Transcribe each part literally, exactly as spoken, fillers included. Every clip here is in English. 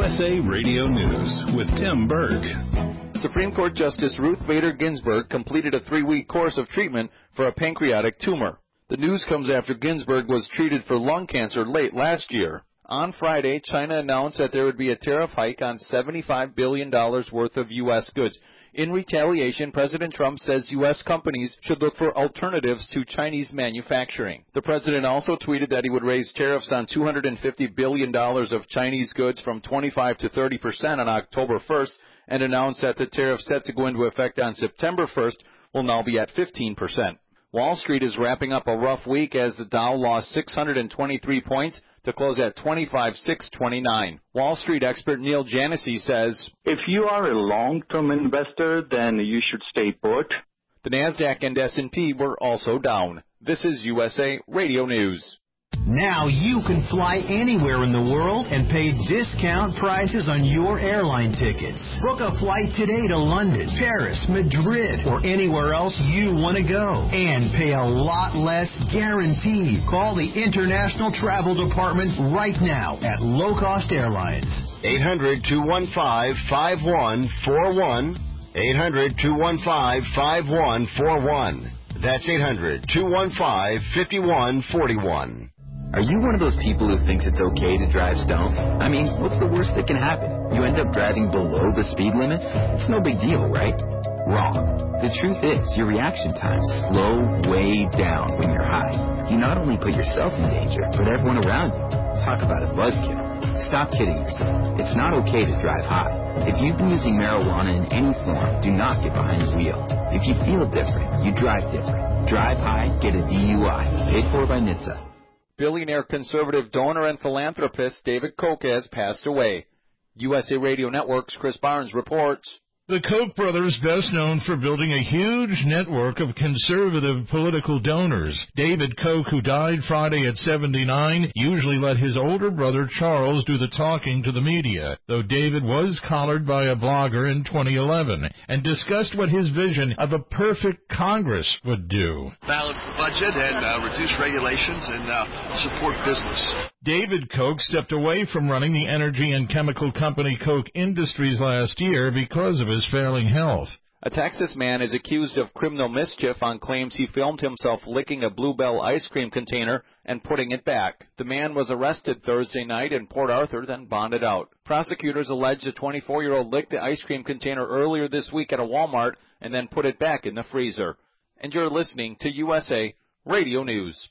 S A Radio News with Tim Berg. Supreme Court Justice Ruth Bader Ginsburg completed a three-week course of treatment for a pancreatic tumor. The news comes after Ginsburg was treated for lung cancer late last year. On Friday, China announced that there would be a tariff hike on seventy-five billion dollars worth of U S goods. In retaliation, President Trump says U S companies should look for alternatives to Chinese manufacturing. The president also tweeted that he would raise tariffs on two hundred fifty billion dollars of Chinese goods from twenty-five to thirty percent on October first, and announced that the tariff set to go into effect on September first will now be at fifteen percent. Wall Street is wrapping up a rough week as the Dow lost six hundred twenty-three points to close at twenty-five thousand six hundred twenty-nine. Wall Street expert Neil Janessy says, if you are a long-term investor, then you should stay put. The NASDAQ and S and P were also down. This is U S A Radio News. Now you can fly anywhere in the world and pay discount prices on your airline tickets. Book a flight today to London, Paris, Madrid, or anywhere else you want to go. And pay a lot less guaranteed. Call the International Travel Department right now at Low Cost Airlines. eight hundred, two one five, five one four one. eight hundred, two one five, five one four one. That's eight hundred, two one five, five one four one. Are you one of those people who thinks it's okay to drive stoned? I mean, what's the worst that can happen? You end up driving below the speed limit? It's no big deal, right? Wrong. The truth is, your reaction times slow way down when you're high. You not only put yourself in danger, but everyone around you. Talk about a buzzkill. Stop kidding yourself. It's not okay to drive high. If you've been using marijuana in any form, do not get behind the wheel. If you feel different, you drive different. Drive high, get a D U I. Paid for by N H T S A. Billionaire conservative donor and philanthropist David Koch has passed away. U S A Radio Network's Chris Barnes reports. The Koch brothers, best known for building a huge network of conservative political donors. David Koch, who died Friday at seventy-nine, usually let his older brother Charles do the talking to the media, though David was collared by a blogger in twenty eleven and discussed what his vision of a perfect Congress would do. Balance the budget and uh, reduce regulations and uh, support business. David Koch stepped away from running the energy and chemical company Koch Industries last year because of his failing health. A Texas man is accused of criminal mischief on claims he filmed himself licking a Bluebell ice cream container and putting it back. The man was arrested Thursday night in Port Arthur, then bonded out. Prosecutors allege the twenty-four-year-old licked the ice cream container earlier this week at a Walmart and then put it back in the freezer. And you're listening to U S A Radio News.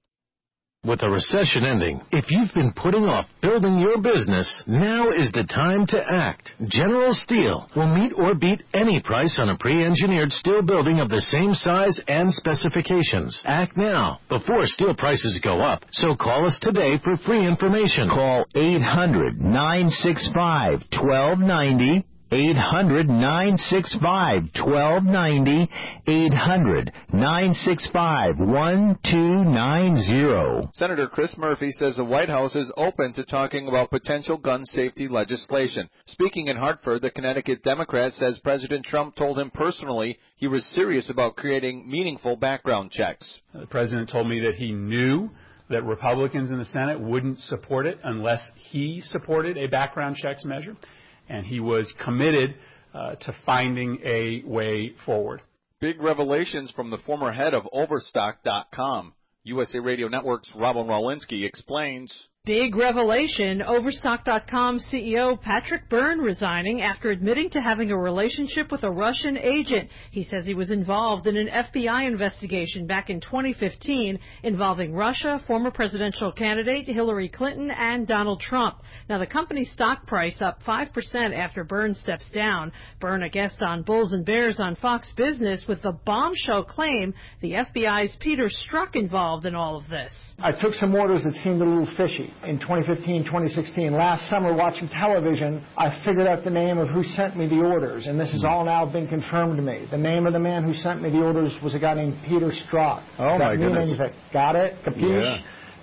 With the recession ending, if you've been putting off building your business, now is the time to act. General Steel will meet or beat any price on a pre-engineered steel building of the same size and specifications. Act now, before steel prices go up. So call us today for free information. Call eight hundred, nine six five, one two nine zero. eight hundred, nine six five, one two nine zero. eight hundred, nine six five, one two nine zero. Senator Chris Murphy says the White House is open to talking about potential gun safety legislation. Speaking in Hartford, the Connecticut Democrat says President Trump told him personally he was serious about creating meaningful background checks. The president told me that he knew that Republicans in the Senate wouldn't support it unless he supported a background checks measure. And he was committed uh, to finding a way forward. Big revelations from the former head of Overstock dot com. U S A Radio Network's Robin Walensky explains. Big revelation, Overstock dot com C E O Patrick Byrne resigning after admitting to having a relationship with a Russian agent. He says he was involved in an F B I investigation back in twenty fifteen involving Russia, former presidential candidate Hillary Clinton, and Donald Trump. Now, the company's stock price up five percent after Byrne steps down. Byrne, a guest on Bulls and Bears on Fox Business, with the bombshell claim the F B I's Peter Strzok involved in all of this. I took some orders that seemed a little fishy. In twenty fifteen, twenty sixteen, last summer watching television, I figured out the name of who sent me the orders, and this has all now been confirmed to me. The name of the man who sent me the orders was a guy named Peter Strzok. Oh, Does my goodness. Anything? Got it? Capiche? Yeah.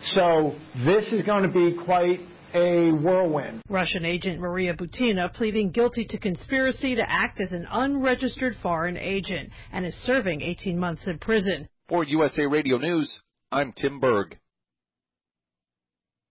So this is going to be quite a whirlwind. Russian agent Maria Butina pleading guilty to conspiracy to act as an unregistered foreign agent and is serving eighteen months in prison. For U S A Radio News, I'm Tim Berg.